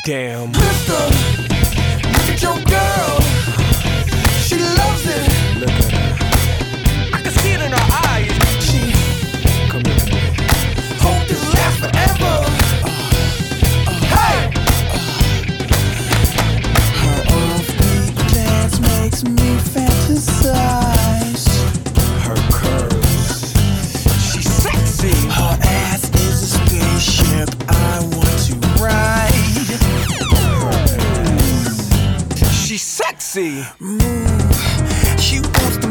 damn. Mister, look at your girl. She loves it. Look at her. I can see it in her eyes. She Come here. hope this lasts forever. Hey! Her off-beat dance makes me fantasize. Her curves. She's sexy. Her ass is a spaceship I want to ride. She's sexy. Move. She wants to